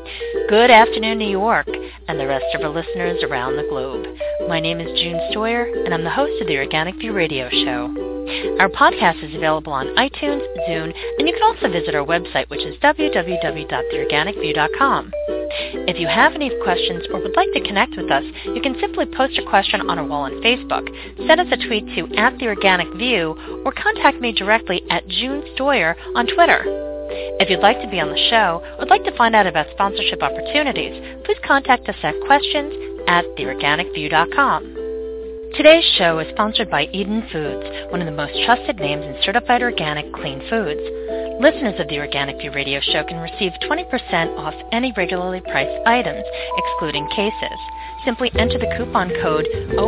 Good afternoon, New York, and the rest of our listeners around the globe. My name is June Stoyer, and I'm the host of the Organic View Radio Show. Our podcast is available on iTunes, Zune, and you can also visit our website, which is www.theorganicview.com. If you have any questions or would like to connect with us, you can simply post a question on our wall on Facebook, send us a tweet to @theorganicview, or contact me directly at June Stoyer on Twitter. If you'd like to be on the show or would like to find out about sponsorship opportunities, please contact us at questions@theorganicview.com. Today's show is sponsored by Eden Foods, one of the most trusted names in certified organic clean foods. Listeners of the Organic View Radio Show can receive 20% off any regularly priced items, excluding cases. Simply enter the coupon code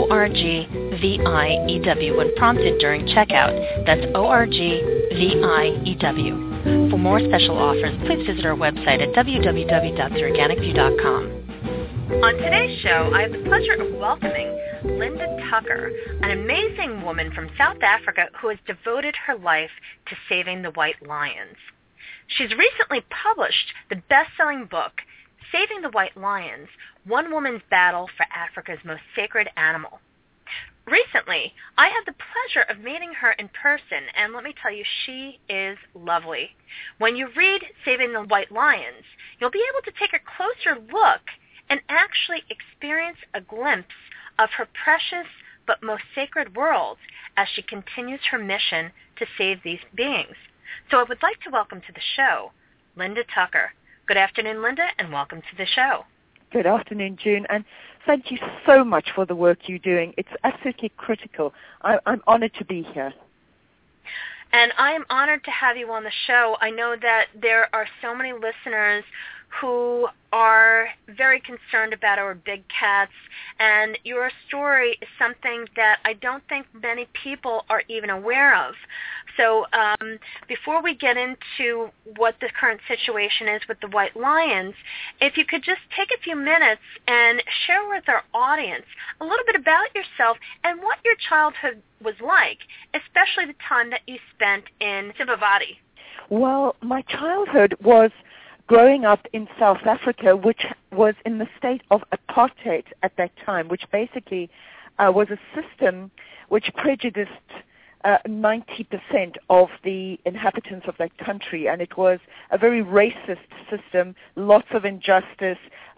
ORGVIEW when prompted during checkout. That's ORGVIEW. For more special offers, please visit our website at www.theorganicview.com. On today's show, I have the pleasure of welcoming Linda Tucker, an amazing woman from South Africa who has devoted her life to saving the white lions. She's recently published the best-selling book, Saving the White Lions, One Woman's Battle for Africa's Most Sacred Animal. Recently, I had the pleasure of meeting her in person, and let me tell you, she is lovely. When you read Saving the White Lions, you'll be able to take a closer look and actually experience a glimpse of her precious but most sacred world as she continues her mission to save these beings. So I would like to welcome to the show, Linda Tucker. Good afternoon, Linda, and welcome to the show. Good afternoon, June, and thank you so much for the work you're doing. It's absolutely critical. I'm honored to be here. And I am honored to have you on the show. I know that there are so many listeners who are very concerned about our big cats, and your story is something that I don't think many people are even aware of. So before we get into what the current situation is with the white lions, if you could just take a few minutes and share with our audience a little bit about yourself and what your childhood was like, especially the time that you spent in Sibavati. Well, my childhood was growing up in South Africa, which was in the state of apartheid at that time, which basically was a system which prejudiced 90% of the inhabitants of that country, and it was a very racist system, lots of injustice.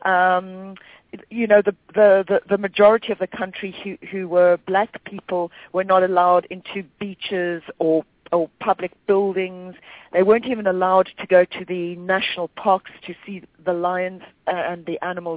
The majority of the country who were black people were not allowed into beaches or public buildings. They weren't even allowed to go to the national parks to see the lions and the animals,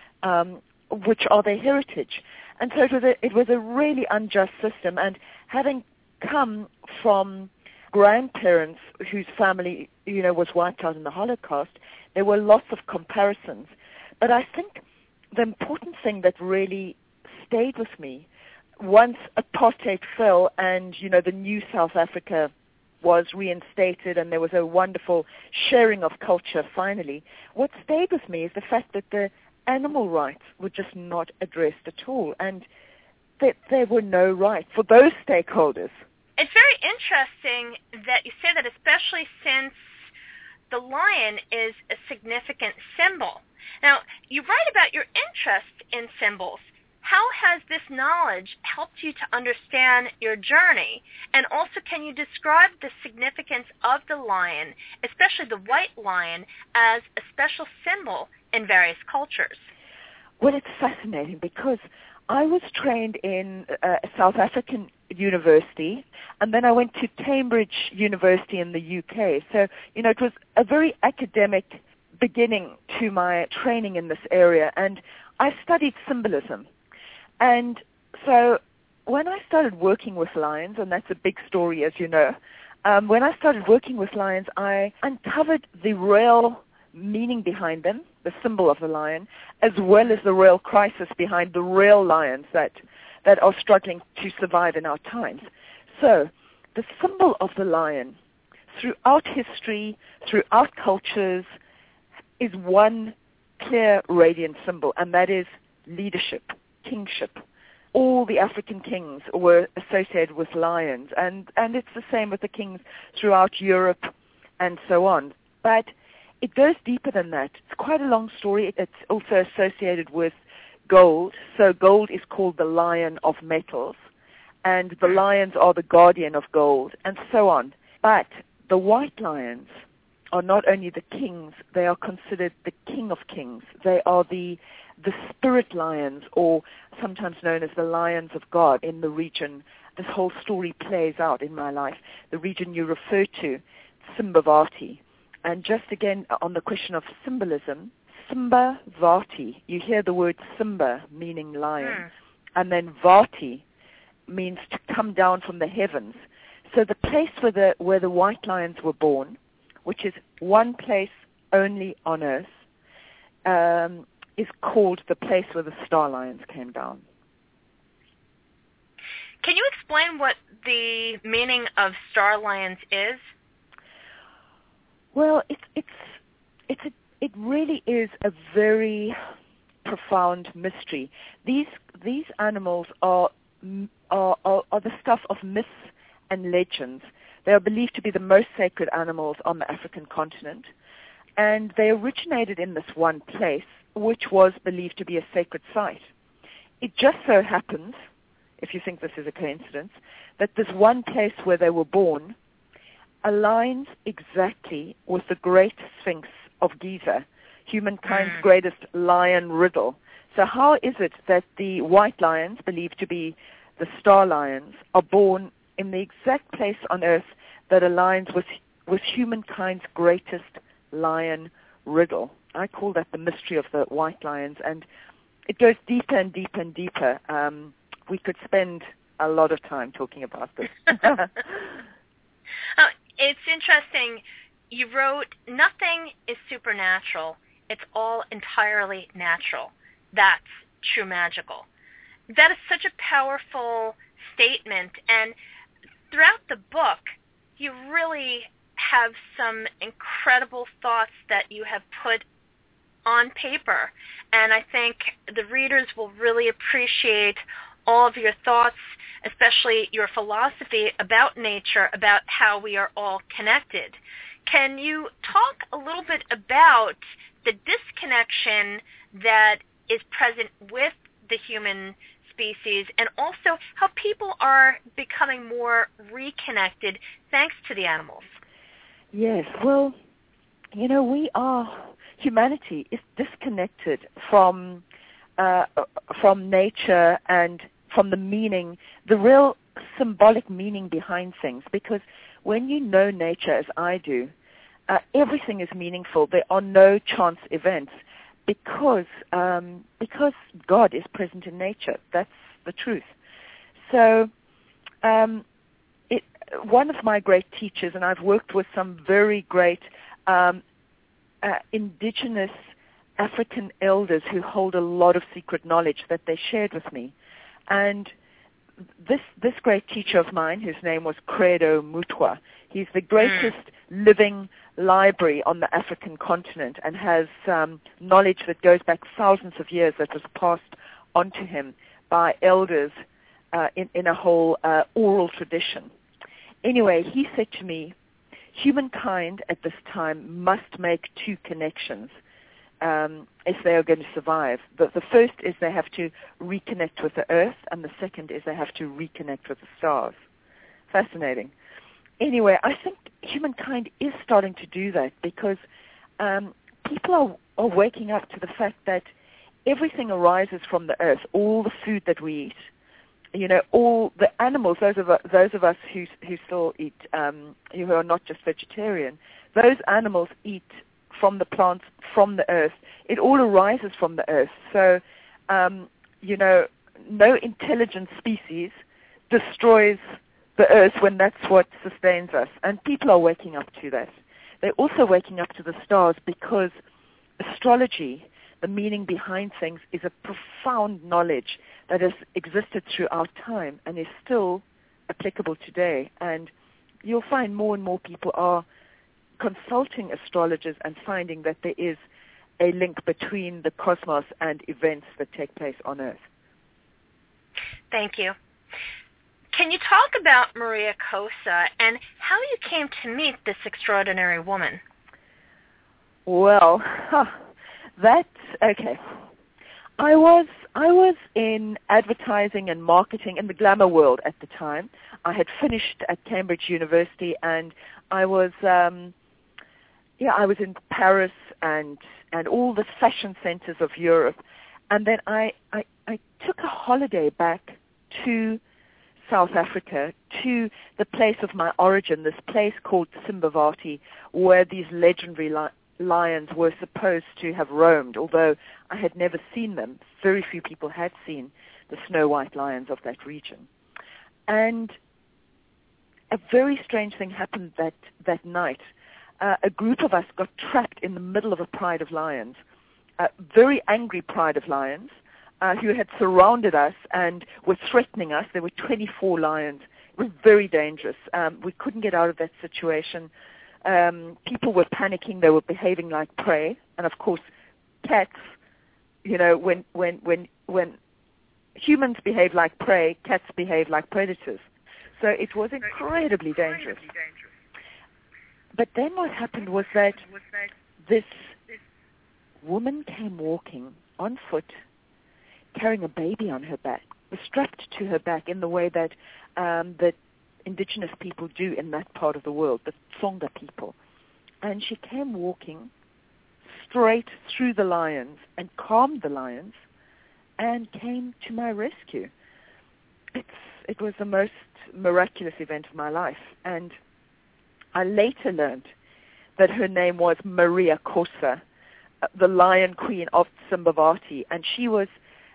which are their heritage. And so it was a really unjust system. And having come from grandparents whose family, was wiped out in the Holocaust, there were lots of comparisons. But I think the important thing that really stayed with me once apartheid fell and, the new South Africa was reinstated and there was a wonderful sharing of culture finally, what stayed with me is the fact that the animal rights were just not addressed at all, and that there were no rights for those stakeholders. It's very interesting that you say that, especially since the lion is a significant symbol. Now, you write about your interest in symbols. How has this knowledge helped you to understand your journey? And also, can you describe the significance of the lion, especially the white lion, as a special symbol in various cultures? Well, it's fascinating because I was trained in a South African university, and then I went to Cambridge University in the UK. So, it was a very academic beginning to my training in this area, and I studied symbolism. And so when I started working with lions, and that's a big story, as you know, when I started working with lions, I uncovered the real meaning behind them, the symbol of the lion, as well as the real crisis behind the real lions that are struggling to survive in our times. So the symbol of the lion, throughout history, throughout cultures, is one clear, radiant symbol, and that is leadership, kingship. All the African kings were associated with lions, and it's the same with the kings throughout Europe and so on. But it goes deeper than that. It's quite a long story. It's also associated with gold. So gold is called the lion of metals, and the lions are the guardian of gold, and so on. But the white lions are not only the kings, they are considered the king of kings. They are the spirit lions, or sometimes known as the lions of God in the region. This whole story plays out in my life. The region you refer to, Simbavati. And just again, on the question of symbolism, Simbavati, you hear the word Simba, meaning lion, and then Vati means to come down from the heavens. So the place where the white lions were born, which is one place only on earth, is called the place where the star lions came down. Can you explain what the meaning of star lions is? Well, it really is a very profound mystery. These animals are the stuff of myths and legends. They are believed to be the most sacred animals on the African continent, and they originated in this one place, which was believed to be a sacred site. It just so happens, if you think this is a coincidence, that this one place where they were born aligns exactly with the great Sphinx of Giza, humankind's greatest lion riddle. So how is it that the white lions, believed to be the star lions, are born in the exact place on earth that aligns with humankind's greatest lion riddle? I call that the mystery of the white lions, and it goes deeper and deeper and deeper. We could spend a lot of time talking about this. It's interesting. You wrote, "Nothing is supernatural. It's all entirely natural. That's true magical." That is such a powerful statement. And throughout the book, you really have some incredible thoughts that you have put on paper. And I think the readers will really appreciate all of your thoughts, especially your philosophy about nature, about how we are all connected. Can you talk a little bit about the disconnection that is present with the human species, and also how people are becoming more reconnected thanks to the animals? Yes, well, humanity is disconnected from nature and from the meaning, the real symbolic meaning behind things. Because when you know nature as I do, everything is meaningful. There are no chance events because God is present in nature. That's the truth. So one of my great teachers, and I've worked with some very great indigenous African elders who hold a lot of secret knowledge that they shared with me. And this great teacher of mine, whose name was Credo Mutwa, he's the greatest living library on the African continent and has knowledge that goes back thousands of years that was passed on to him by elders in a whole oral tradition. Anyway, he said to me, humankind at this time must make two connections if they are going to survive. The first is they have to reconnect with the earth, and the second is they have to reconnect with the stars. Fascinating. Anyway, I think humankind is starting to do that because people are waking up to the fact that everything arises from the earth, all the food that we eat. All the animals, those of us who still eat, who are not just vegetarian, those animals eat from the plants, from the earth. It all arises from the earth. So, no intelligent species destroys the earth when that's what sustains us. And people are waking up to that. They're also waking up to the stars because astrology, the meaning behind things, is a profound knowledge that has existed throughout time and is still applicable today. And you'll find more and more people are consulting astrologers and finding that there is a link between the cosmos and events that take place on Earth. Thank you. Can you talk about Maria Kosa and how you came to meet this extraordinary woman? Well, that's okay. I was in advertising and marketing in the glamour world at the time. I had finished at Cambridge University, and I was I was in Paris and all the fashion centers of Europe. And then I took a holiday back to South Africa, to the place of my origin, this place called Simbavati, where these legendary lions were supposed to have roamed, although I had never seen them. Very few people had seen the snow white lions of that region. And a very strange thing happened that night. A group of us got trapped in the middle of a pride of lions, very angry pride of lions, who had surrounded us and were threatening us. There were 24 lions. It was very dangerous. We couldn't get out of that situation. People were panicking. They were behaving like prey. And of course, cats, when humans behave like prey, cats behave like predators. So it was incredibly dangerous. But then what happened was that this woman came walking on foot, carrying a baby on her back, was strapped to her back in the way that that indigenous people do in that part of the world, the Tsonga people. And she came walking straight through the lions and calmed the lions and came to my rescue. It was the most miraculous event of my life. And I later learned that her name was Maria Khosa, the Lion Queen of Simbavati, and she was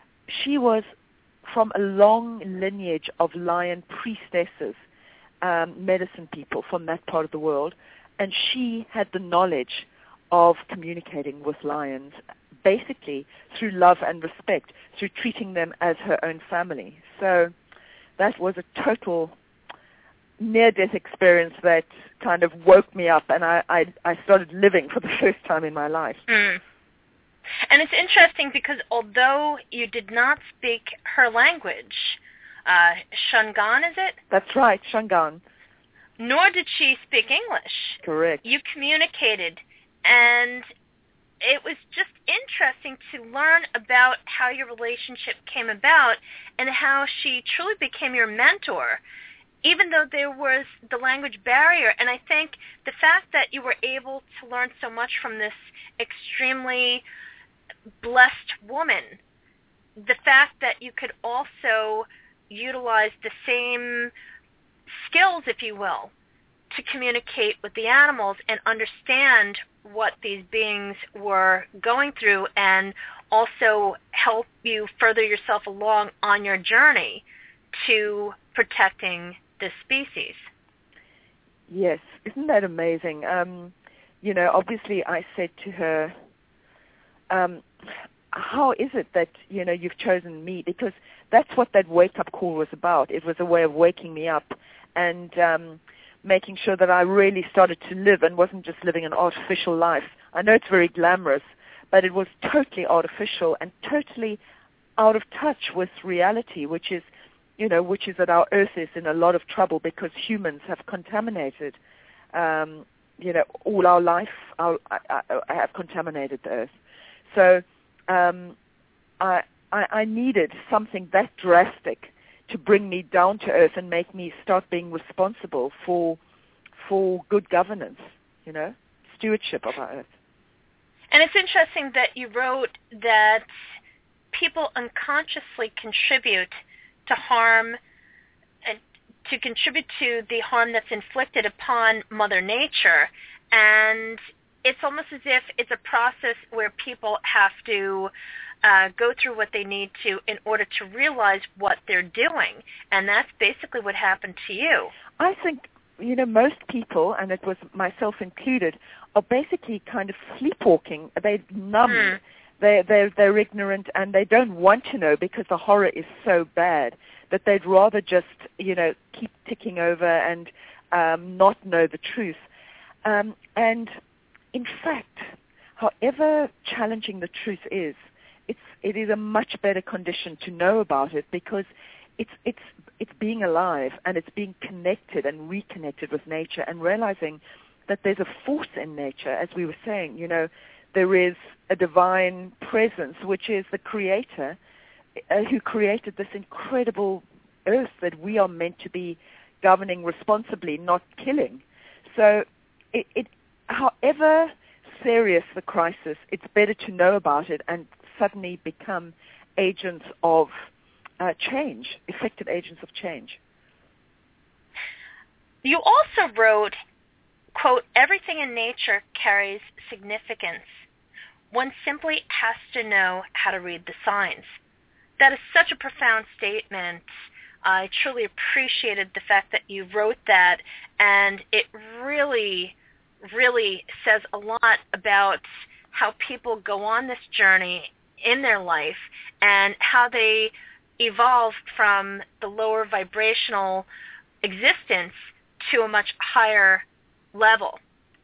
from a long lineage of lion priestesses, medicine people from that part of the world, and she had the knowledge of communicating with lions, basically through love and respect, through treating them as her own family. So that was a total near-death experience that kind of woke me up, and I started living for the first time in my life. Mm. And it's interesting because although you did not speak her language, Shangaan, is it? That's right, Shangaan. Nor did she speak English. Correct. You communicated, and it was just interesting to learn about how your relationship came about and how she truly became your mentor, even though there was the language barrier. And I think the fact that you were able to learn so much from this extremely blessed woman, the fact that you could also utilize the same skills, if you will, to communicate with the animals and understand what these beings were going through, and also help you further yourself along on your journey to protecting this species. Yes, isn't that amazing? Obviously I said to her, how is it that, you've chosen me? Because that's what that wake-up call was about. It was a way of waking me up and making sure that I really started to live and wasn't just living an artificial life. I know it's very glamorous, but it was totally artificial and totally out of touch with reality, which is that our Earth is in a lot of trouble because humans have contaminated, all our life. Have contaminated the Earth. So I needed something that drastic to bring me down to earth and make me start being responsible for good governance, stewardship of our Earth. And it's interesting that you wrote that people unconsciously contribute to harm, to contribute to the harm that's inflicted upon Mother Nature, and it's almost as if it's a process where people have to go through what they need to in order to realize what they're doing. And that's basically what happened to you. I think, most people, and it was myself included, are basically kind of sleepwalking. They're numb. They're ignorant, and they don't want to know because the horror is so bad that they'd rather just, keep ticking over and not know the truth. And in fact, however challenging the truth is, it is a much better condition to know about it because it's being alive and it's being connected and reconnected with nature and realizing that there's a force in nature, as we were saying. There is a divine presence, which is the creator, who created this incredible earth that we are meant to be governing responsibly, not killing. So however serious the crisis, it's better to know about it and suddenly become agents of change, effective agents of change. You also wrote, quote, "Everything in nature carries significance. One simply has to know how to read the signs." That is such a profound statement. I truly appreciated the fact that you wrote that, and it really, really says a lot about how people go on this journey in their life and how they evolve from the lower vibrational existence to a much higher level.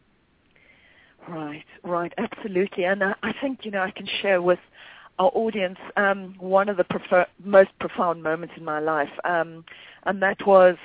Right, absolutely. And I think, I can share with our audience one of the most profound moments in my life, and that was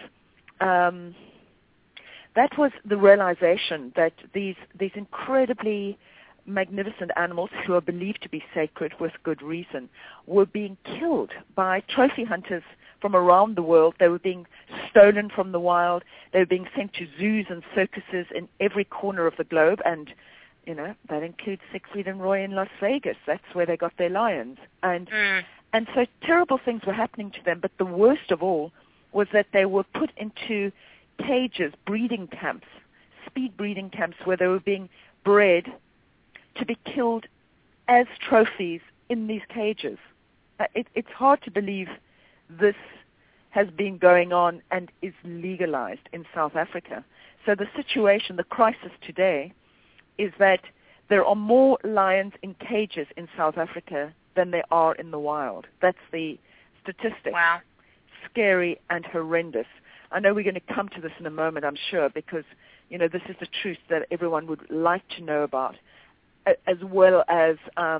the realization that these incredibly magnificent animals, who are believed to be sacred with good reason, were being killed by trophy hunters from around the world. They were being stolen from the wild. They were being sent to zoos and circuses in every corner of the globe, and that includes Siegfried and Roy in Las Vegas. That's where they got their lions. And so terrible things were happening to them, but the worst of all was that they were put into cages, breeding camps, speed breeding camps, where they were being bred to be killed as trophies in these cages. It's hard to believe this has been going on and is legalized in South Africa. So the situation, the crisis today, is that there are more lions in cages in South Africa than there are in the wild. That's the statistic. Wow. Scary and horrendous. I know we're going to come to this in a moment, I'm sure, because, this is the truth that everyone would like to know about, as well as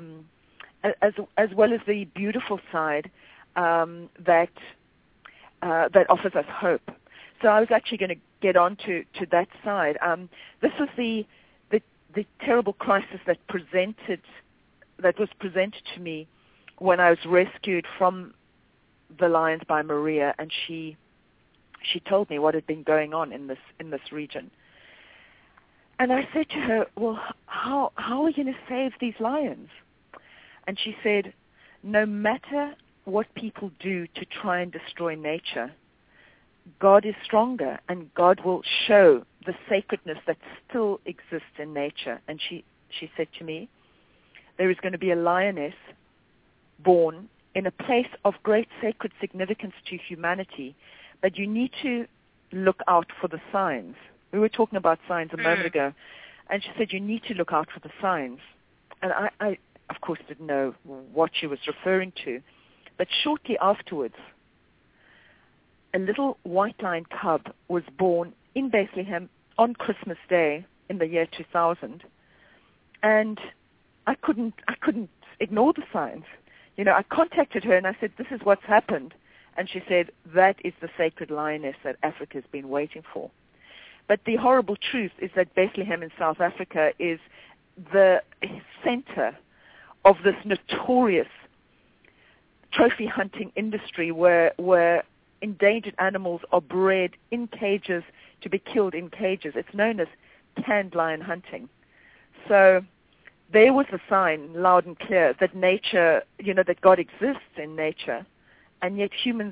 the beautiful side that offers us hope. So I was actually going to get on to that side. This was the terrible crisis that was presented to me when I was rescued from the lions by Maria, and she told me what had been going on in this region. And I said to her, "Well, how are we going to save these lions?" And she said, "No matter what people do to try and destroy nature, God is stronger, and God will show the sacredness that still exists in nature." And she said to me, "There is going to be a lioness born in a place of great sacred significance to humanity, but you need to look out for the signs." We were talking about signs a moment ago, and she said, "You need to look out for the signs." And I of course, didn't know what she was referring to, but shortly afterwards, a little white lion cub was born in Bethlehem on Christmas Day in the year 2000, and I couldn't ignore the signs. I contacted her and I said, "This is what's happened," and she said, "That is the sacred lioness that Africa's been waiting for." But the horrible truth is that Bethlehem in South Africa is the center of this notorious trophy hunting industry where endangered animals are bred in cages to be killed in cages. It's known as canned lion hunting. So there was a sign, loud and clear, that nature, that God exists in nature, and yet humans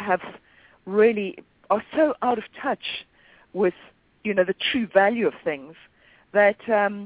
are so out of touch with, the true value of things that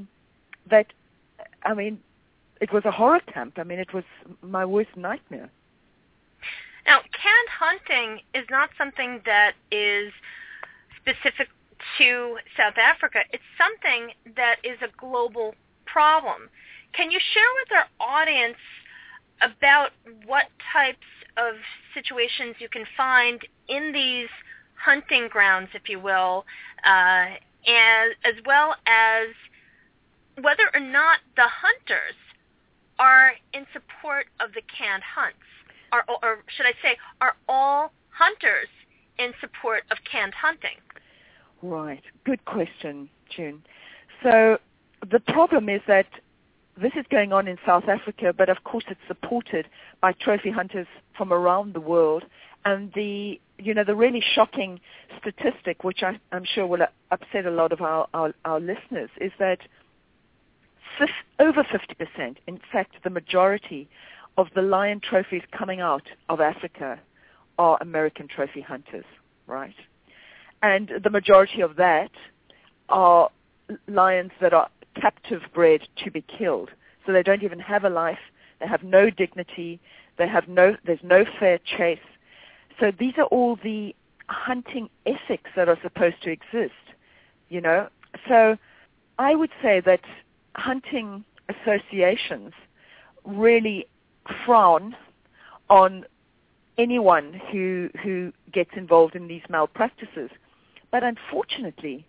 it was a horror camp. It was my worst nightmare. Now, canned hunting is not something that is specific to South Africa. It's something that is a global problem. Can you share with our audience about what types of situations you can find in these hunting grounds, if you will, and as well as whether or not the hunters are in support of the canned hunts? Or should I say, are all hunters in support of canned hunting? Right. Good question. June. So the problem is that this is going on in South Africa, but of course it's supported by trophy hunters from around the world. And the really shocking statistic, which I'm sure will upset a lot of our listeners, is that over 50%, in fact, the majority of the lion trophies coming out of Africa are American trophy hunters, right? And the majority of that are lions that are captive bred to be killed. So they don't even have a life. They have no dignity. There's no fair chase. So these are all the hunting ethics that are supposed to exist, So I would say that hunting associations really frown on anyone who gets involved in these malpractices. But unfortunately,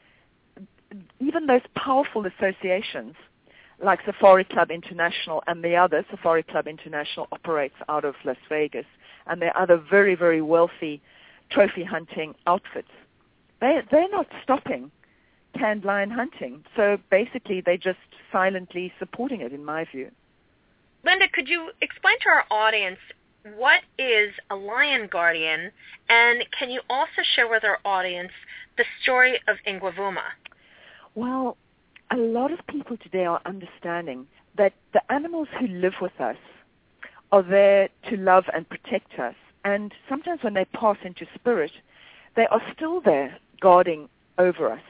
even those powerful associations like Safari Club International and the other, Safari Club International operates out of Las Vegas, and there are other very, very wealthy trophy hunting outfits. They're not stopping canned lion hunting. So basically they're just silently supporting it, in my view. Linda, could you explain to our audience what is a lion guardian, and can you also share with our audience the story of Ngwavuma? Well, a lot of people today are understanding that the animals who live with us are there to love and protect us. And sometimes when they pass into spirit, they are still there guarding over us.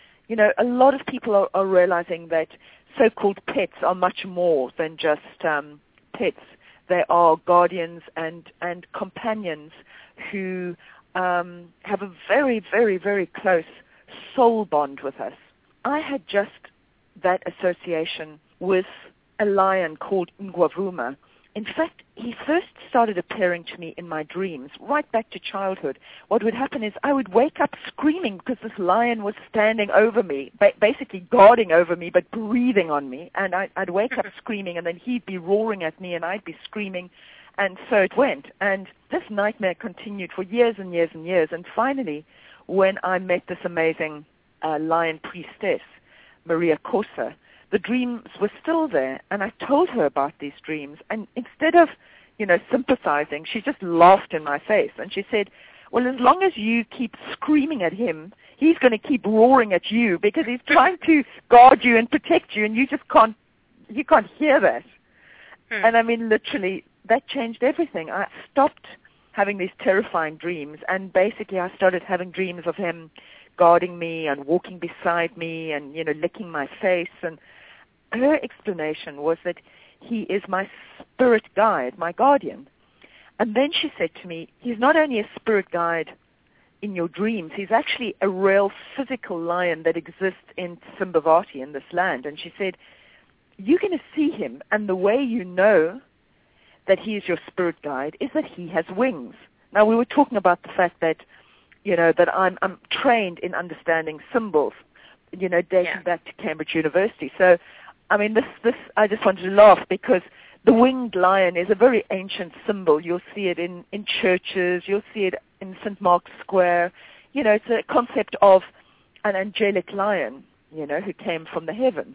A lot of people are realizing that so-called pets are much more than just pets. They are guardians and companions who have a very, very, very close soul bond with us. I had just that association with a lion called Ngwavuma. In fact, he first started appearing to me in my dreams, right back to childhood. What would happen is I would wake up screaming because this lion was standing over me, basically guarding over me, but breathing on me. And I'd wake up screaming, and then he'd be roaring at me, and I'd be screaming. And so it went. And this nightmare continued for years and years and years. And finally, when I met this amazing lion priestess, Maria Corsa, the dreams were still there, and I told her about these dreams, and instead of, sympathizing, she just laughed in my face, and she said, well, as long as you keep screaming at him, he's going to keep roaring at you, because he's trying to guard you and protect you, and you can't hear that. And I mean, literally, that changed everything. I stopped having these terrifying dreams, and basically I started having dreams of him guarding me and walking beside me and, licking my face. And her explanation was that he is my spirit guide, my guardian. And then she said to me, he's not only a spirit guide in your dreams, he's actually a real physical lion that exists in Simbavati, in this land. And she said, you're going to see him, and the way you know that he is your spirit guide is that he has wings. Now, we were talking about the fact that that I'm trained in understanding symbols, dating back to Cambridge University. So, I mean, this I just wanted to laugh because the winged lion is a very ancient symbol. You'll see it in churches. You'll see it in St. Mark's Square. It's a concept of an angelic lion, who came from the heavens.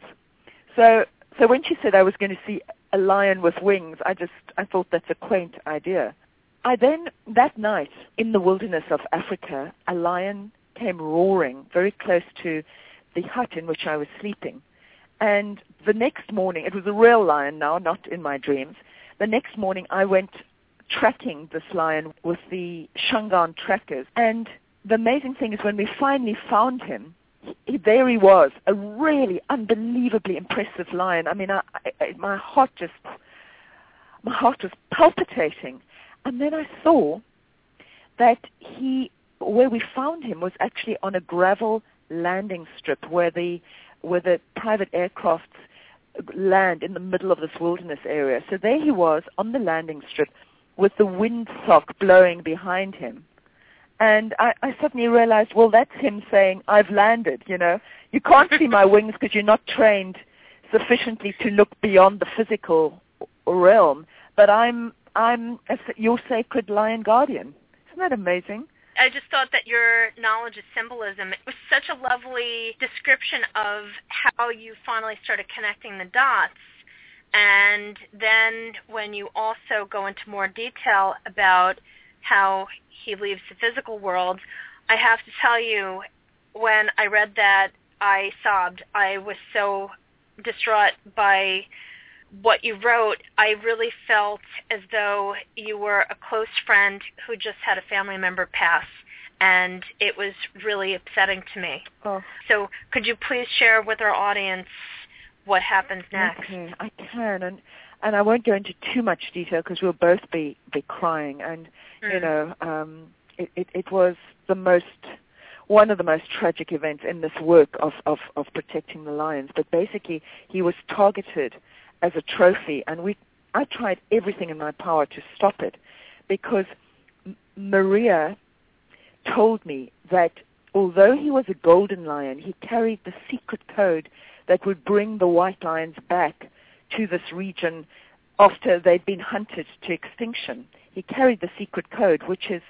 So when she said I was going to see a lion with wings, I thought that's a quaint idea. I then, that night, in the wilderness of Africa, a lion came roaring very close to the hut in which I was sleeping. And the next morning, it was a real lion now, not in my dreams. The next morning, I went tracking this lion with the Shangaan trackers. And the amazing thing is when we finally found him, there he was, a really unbelievably impressive lion. I mean, my heart was palpitating. And then I saw that where we found him was actually on a gravel landing strip where the private aircrafts land in the middle of this wilderness area. So there he was on the landing strip with the windsock blowing behind him. And I suddenly realized, well, that's him saying, I've landed, You can't see my wings because you're not trained sufficiently to look beyond the physical realm. But I'm your sacred lion guardian. Isn't that amazing? I just thought that your knowledge of symbolism, it was such a lovely description of how you finally started connecting the dots. And then when you also go into more detail about how he leaves the physical world, I have to tell you, when I read that, I sobbed. I was so distraught by what you wrote. I really felt as though you were a close friend who just had a family member pass, and it was really upsetting to me. Oh. So could you please share with our audience what happens next? Okay, I can, and I won't go into too much detail because we'll both be crying. And you know, it was one of the most tragic events in this work of protecting the lions. But basically, he was targeted as a trophy, and I tried everything in my power to stop it, because Maria told me that although he was a golden lion, he carried the secret code that would bring the white lions back to this region after they'd been hunted to extinction. He carried the secret code, which is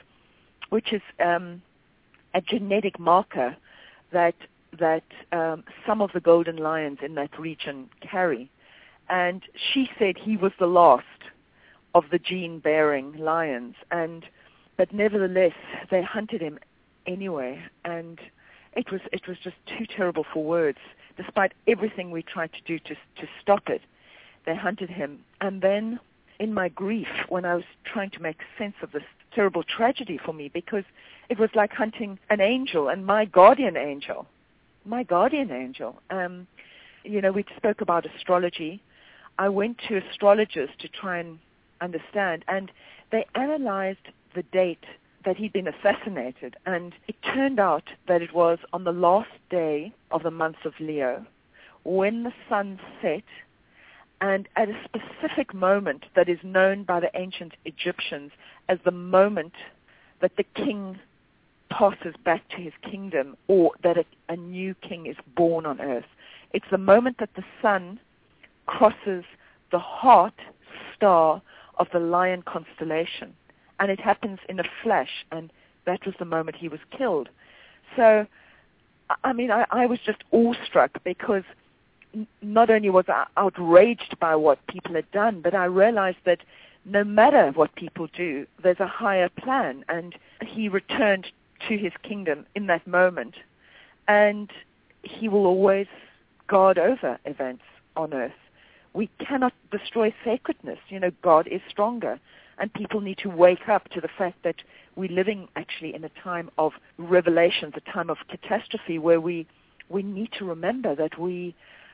a genetic marker that some of the golden lions in that region carry. And she said he was the last of the gene-bearing lions, but nevertheless they hunted him anyway, and it was just too terrible for words. Despite everything we tried to do to stop it, they hunted him. And then, in my grief, when I was trying to make sense of this terrible tragedy for me, because it was like hunting an angel, and my guardian angel. You know, we spoke about astrology. I went to astrologers to try and understand, and they analyzed the date that he'd been assassinated, and it turned out that it was on the last day of the month of Leo, when the sun set, and at a specific moment that is known by the ancient Egyptians as the moment that the king passes back to his kingdom, or that a new king is born on earth. It's the moment that the sun crosses the heart star of the Lion constellation. And it happens in a flash, and that was the moment he was killed. So, I mean, I was just awestruck, because not only was I outraged by what people had done, but I realized that no matter what people do, there's a higher plan, and he returned to his kingdom in that moment, and he will always guard over events on earth. We cannot destroy sacredness. You know, God is stronger. And people need to wake up to the fact that we're living actually in a time of revelations, a time of catastrophe, where we need to remember that we've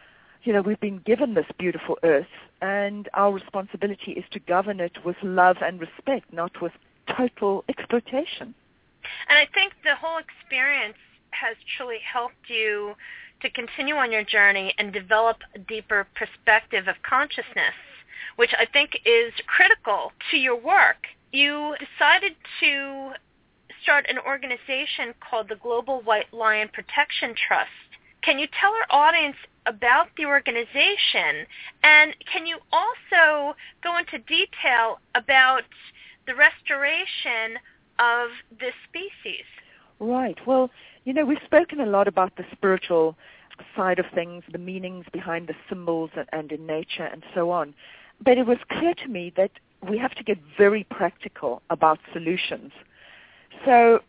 been given this beautiful earth, and our responsibility is to govern it with love and respect, not with total exploitation. And I think the whole experience has truly helped you to continue on your journey and develop a deeper perspective of consciousness, which I think is critical to your work. You decided to start an organization called the Global White Lion Protection Trust. Can you tell our audience about the organization, and can you also go into detail about the restoration of this species? Right. Well, you know, we've spoken a lot about the spiritual side of things, the meanings behind the symbols and in nature and so on. But it was clear to me that we have to get very practical about solutions. So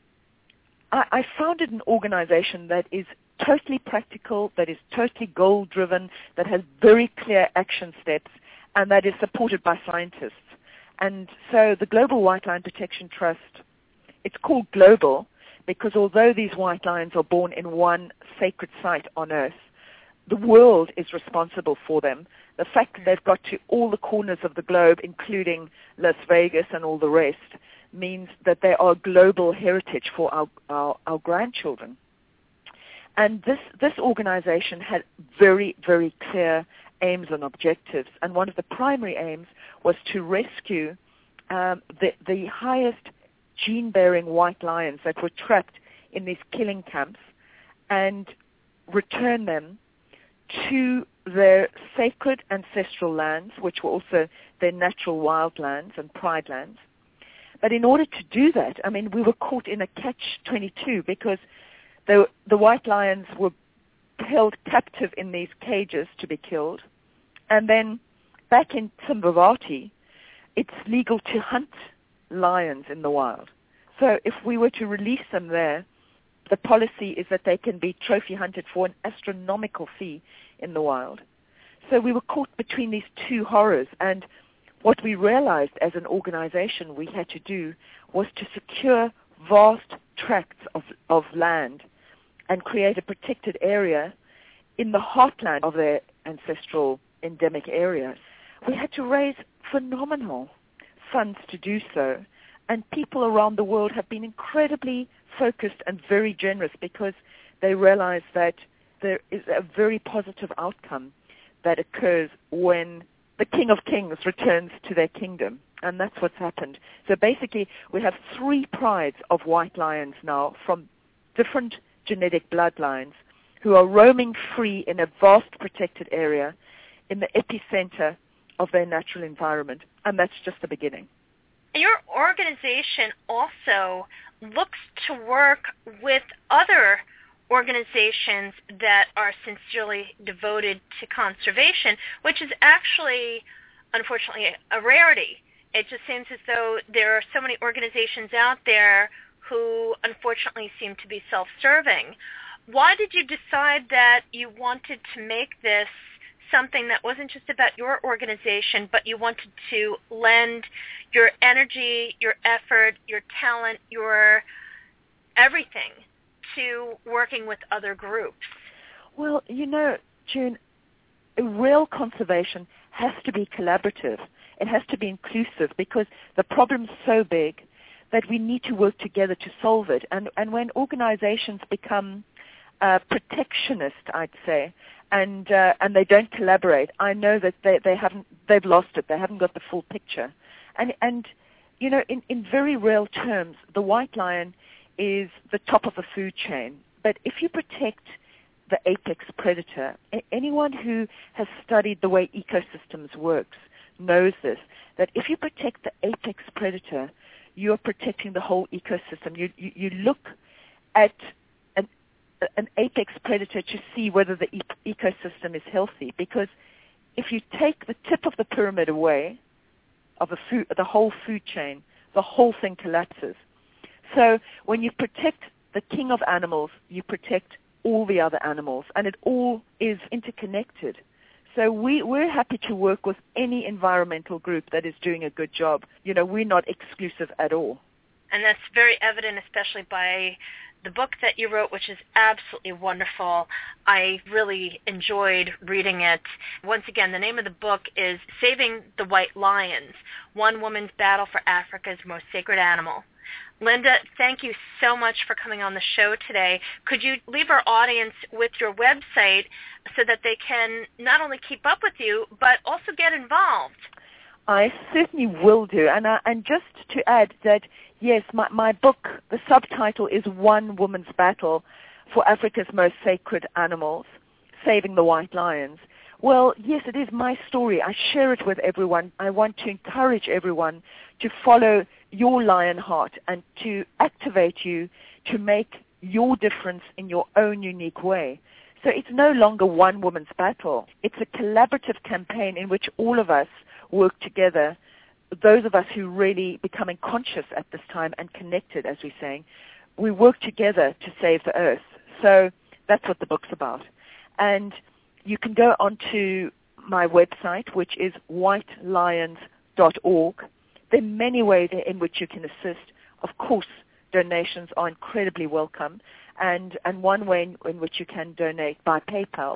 I founded an organization that is totally practical, that is totally goal-driven, that has very clear action steps, and that is supported by scientists. And so the Global White Lion Protection Trust, it's called Global because although these white lions are born in one sacred site on Earth, the world is responsible for them. The fact that they've got to all the corners of the globe, including Las Vegas and all the rest, means that they are global heritage for our grandchildren. And this organization had very, very clear aims and objectives. And one of the primary aims was to rescue the highest gene-bearing white lions that were trapped in these killing camps and return them to their sacred ancestral lands, which were also their natural wild lands and pride lands, But in order to do that, I mean, we were caught in a catch-22 because the white lions were held captive in these cages to be killed. And then back in Tsimbavati, it's legal to hunt lions in the wild. So if we were to release them there, the policy is that they can be trophy hunted for an astronomical fee in the wild. So we were caught between these two horrors, and what we realized as an organization we had to do was to secure vast tracts of land and create a protected area in the heartland of their ancestral endemic areas. We had to raise phenomenal funds to do so, and people around the world have been incredibly focused and very generous because they realize that there is a very positive outcome that occurs when the King of Kings returns to their kingdom, and that's what's happened. So basically, we have 3 prides of white lions now from different genetic bloodlines who are roaming free in a vast protected area in the epicenter of their natural environment, and that's just the beginning. Your organization also looks to work with other organizations that are sincerely devoted to conservation, which is actually, unfortunately, a rarity. It just seems as though there are so many organizations out there who unfortunately seem to be self-serving. Why did you decide that you wanted to make this something that wasn't just about your organization, but you wanted to lend your energy, your effort, your talent, your everything to working with other groups? Well, you know, June, real conservation has to be collaborative. It has to be inclusive because the problem's so big that we need to work together to solve it. And when organizations become protectionist, I'd say, and they don't collaborate, I know that they've lost it. They haven't got the full picture. And you know, in very real terms, the white lion is the top of the food chain. But if you protect the apex predator, anyone who has studied the way ecosystems works knows this, that if you protect the apex predator, you're protecting the whole ecosystem. You look at an apex predator to see whether the ecosystem is healthy, because if you take the tip of the pyramid away of the whole food chain, the whole thing collapses. So when you protect the king of animals, you protect all the other animals, and it all is interconnected. So we're happy to work with any environmental group that is doing a good job. You know, we're not exclusive at all. And that's very evident, especially by the book that you wrote, which is absolutely wonderful. I really enjoyed reading it. Once again, the name of the book is Saving the White Lions, One Woman's Battle for Africa's Most Sacred Animal. Linda, thank you so much for coming on the show today. Could you leave our audience with your website so that they can not only keep up with you, but also get involved? I certainly will do. And just to add that, yes, my book, the subtitle is One Woman's Battle for Africa's Most Sacred Animals, Saving the White Lions. Well, yes, it is my story. I share it with everyone. I want to encourage everyone to follow your lion heart and to activate you to make your difference in your own unique way. So it's no longer one woman's battle. It's a collaborative campaign in which all of us work together, those of us who really becoming conscious at this time and connected, as we're saying, we work together to save the earth. So that's what the book's about. And you can go onto my website, which is whitelions.org. There are many ways in which you can assist. Of course, donations are incredibly welcome. And one way in which you can donate by PayPal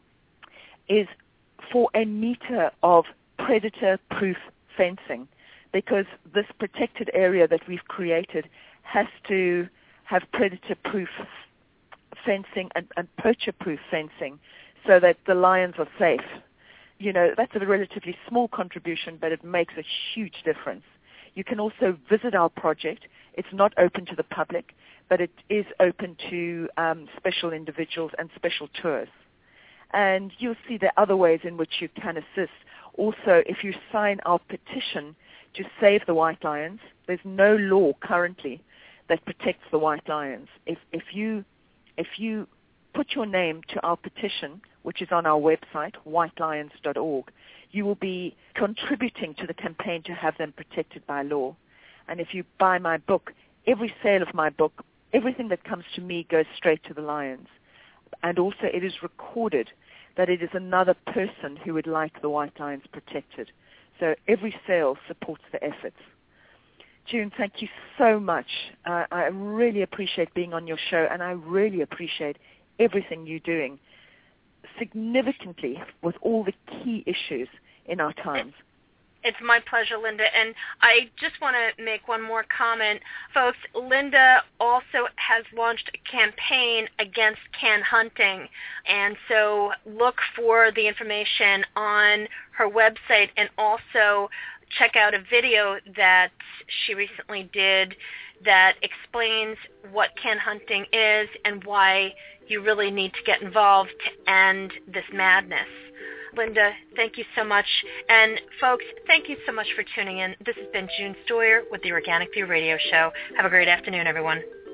is for a meter of predator-proof fencing, because this protected area that we've created has to have predator-proof fencing and poacher-proof fencing so that the lions are safe. You know, that's a relatively small contribution, but it makes a huge difference. You can also visit our project. It's not open to the public, but it is open to special individuals and special tours. And you'll see there are other ways in which you can assist. Also, if you sign our petition to save the white lions. There's no law currently that protects the white lions. If you put your name to our petition, which is on our website, whitelions.org, you will be contributing to the campaign to have them protected by law. And if you buy my book, every sale of my book, everything that comes to me goes straight to the lions. And also it is recorded that it is another person who would like the white lions protected. So every sale supports the efforts. June, thank you so much. I really appreciate being on your show, and I really appreciate everything you're doing significantly with all the key issues in our times. It's my pleasure, Linda. And I just want to make one more comment. Folks, Linda also has launched a campaign against can hunting. And so look for the information on her website, and also check out a video that she recently did that explains what can hunting is and why you really need to get involved to end this madness. Linda, thank you so much. And folks, thank you so much for tuning in. This has been June Stoyer with the Organic View Radio Show. Have a great afternoon, everyone.